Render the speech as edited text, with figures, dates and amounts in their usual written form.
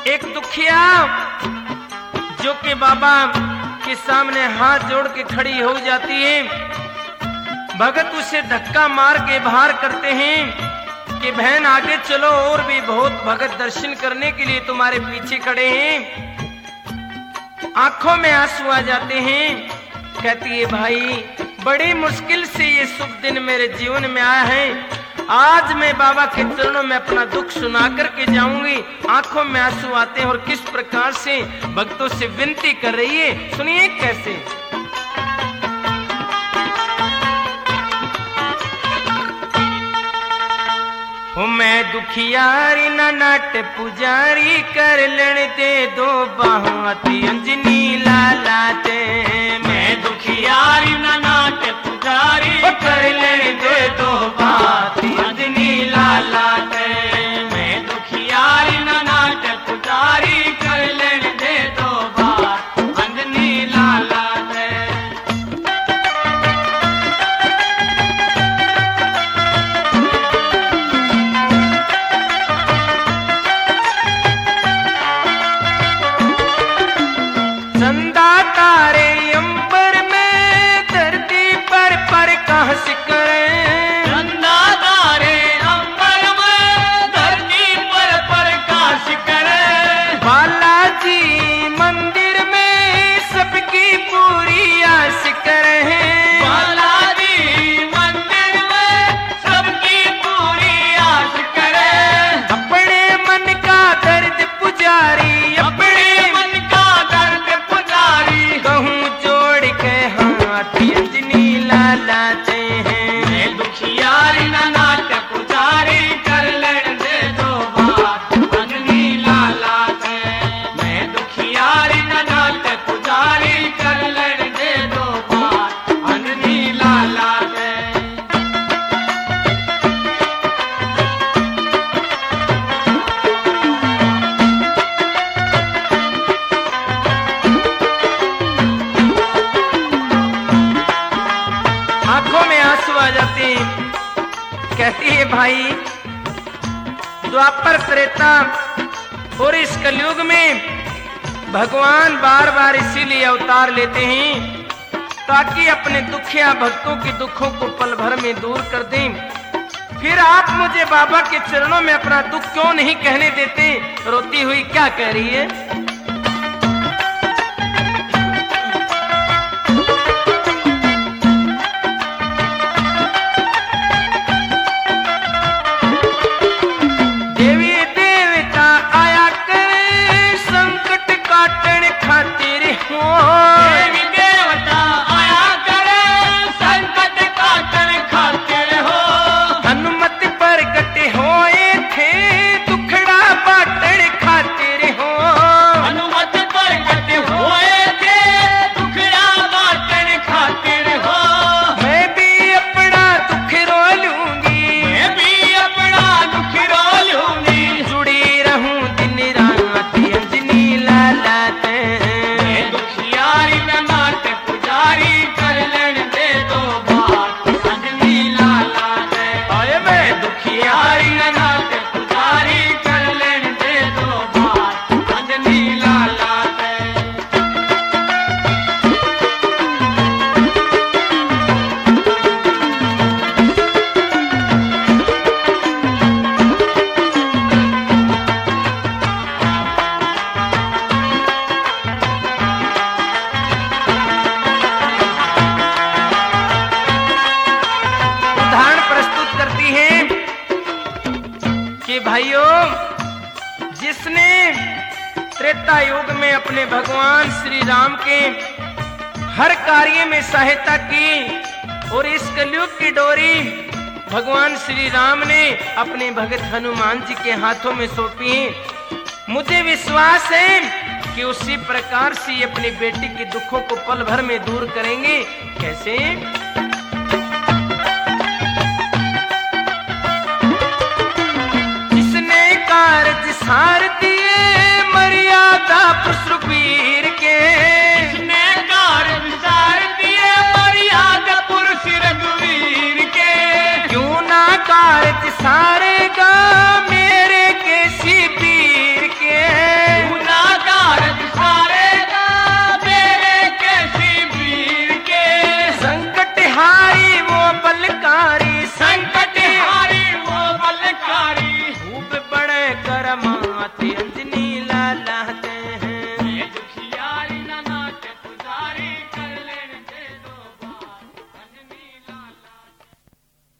एक दुखिया जो कि बाबा के सामने हाथ जोड़ के खड़ी हो जाती है, भगत उसे धक्का मार के बाहर करते हैं कि बहन आगे चलो, और भी बहुत भगत दर्शन करने के लिए तुम्हारे पीछे खड़े हैं। आंखों में आंसू आ जाते हैं। कहती है भाई बड़ी मुश्किल से ये शुभ दिन मेरे जीवन में आया है, आज मैं बाबा के चरणों में अपना दुख सुना करके जाऊंगी। आंखों में आंसू आते हैं और किस प्रकार से भक्तों से विनती कर रही है, सुनिए कैसे। ओ मैं दुखियारी ना नाट पुजारी, कर लेने दे दो बाहों अंजनी लाला ते। मैं दुखियारी ना नाट पुजारी, कर लेने दे दो बात अंजनी लाला ते। मैं दुखियारी ना नाट पुजारी, कर लेने दे दो बात अंजनी लाला ते। चंदा तारे अंबर में, धरती पर प्रकाश करें। चंदा तारे अंबर में, धरती पर प्रकाश करें। बालाजी मंदिर में सबकी पूरी आस करें। बालाजी मंदिर में सबकी पूरी आस करें। अपने मन का दर्द पुजारी, अपने मन का दर्द पुजारी, कहूँ जोड़ के हाथ अंजनी लाला ते हैं। मैं दुखियारी ना नाट पुजारी, कर लेने दे दो बात अंजनी लाला ते। मैं दुखियारी ना नाट पुजारी, कर लेने दे दो बात अंजनी लाला ते। आंखों में आंसू आ जाते हैं। कहती है भाई द्वापर त्रेता और इस कलयुग में भगवान बार बार इसीलिए अवतार लेते हैं ताकि अपने दुखिया भक्तों के दुखों को पल भर में दूर कर दें। फिर आप मुझे बाबा के चरणों में अपना दुख क्यों नहीं कहने देते? रोती हुई क्या कह रही है? देवी देवता आया करे संकट काटन खातिर हो। देवी देवता आया करे संकट काटन खातिर हो। हनुमत प्रगट होए थे दुखड़ा बाटन खातिर हो। हनुमत प्रगट होए थे दुखड़ा बाटन खातिर हो। मैं भी अपना दुख रो लूंगी, मैं भी अपना दुख रो लूंगी, जुड़ी रहूं दिन रात अंजनी लाला ते। मैं दुखियारी ना नाट पुजारी, कर लेने दे दो बात अंजनी लाला ते। आए मैं दुखियारी ना नाट पुजारी, कर लेने दे दो बात अंजनी लाला ते। उदाहरण प्रस्तुत करती है कि भाइयों जिसने त्रेता युग में अपने भगवान श्री राम के हर कार्य में सहायता की और इस कलयुग की डोरी भगवान श्री राम ने अपने भगत हनुमान जी के हाथों में सौंपी है, मुझे विश्वास है कि उसी प्रकार से अपनी बेटी के दुखों को पल भर में दूर करेंगे। कैसे?